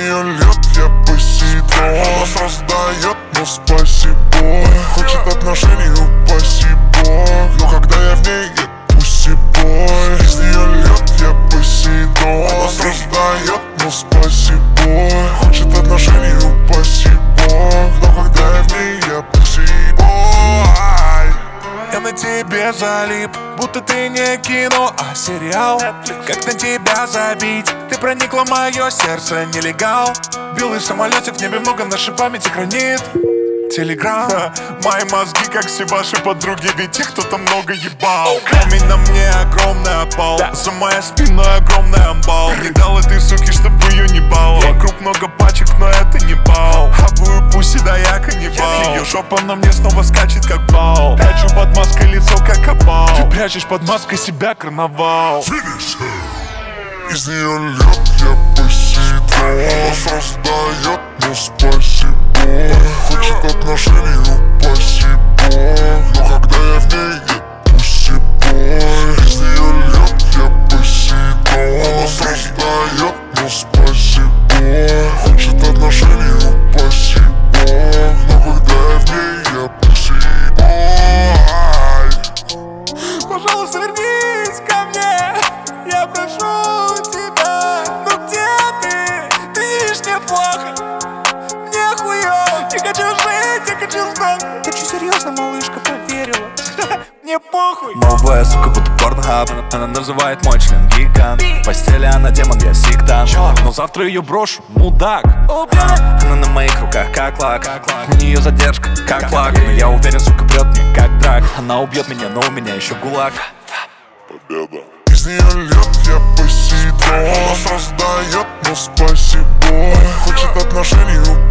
нее лед, я Посейдон. Нас раздает, но спасибо. Хочет отношений, упаси бог. Но когда я в ней, я пусибой. Из нее лед, я Посейдон. Нас раздает, но спасибо. Хочет отношений, упаси бог. Но когда я в ней, я пусибой. Я на тебе залип, будто ты не кино, а сериал. Как на тебя забить? Ты проникла в мое сердце, нелегал. Белый самолетик в небе много, нашей памяти хранит Телеграм. Мои мозги как все ваши подруги, ведь их кто-то много ебал. Камень на мне огромный опал, за моей спиной огромный амбал. Не дал этой суки, чтобы ее не бал. Вокруг много пачек, но это не бал. Хавую пуси, да я каннибал. Ее жопа на мне снова скачет как бал. Прячу под маской лицо как обал. Ты прячешь под маской себя, карнавал. Из нее лед, я Посейдон. Нас раздает, но спасибо. Хочет отношений, упаси бог. Но когда я в ней, я пусибой. Из нее лед, я Посейдон. Нас раздает, но спасибо. Хочет отношений, упаси бог. Но когда я в ней, я пусибой. Пожалуйста, вернись ко мне, я прошу тебя. Ну где ты? Ты видишь, мне плохо, мне хуёво. Я хочу жить, я хочу знать. Хочу серьезно, малышка, поверила. Мне похуй. Новая сука, будто порнхаб. Она называет мой член гигант. В постели она демон, я сектант. Но завтра ее брошу, мудак. Она на моих руках как лак. У нее задержка, как лак. Но я уверен, сука, прет мне как драк. Она убьет меня, но у меня еще гулаг. Победа. Из нее лед, я Посейдон. Нас раздает, но спасибо. Хочет отношений,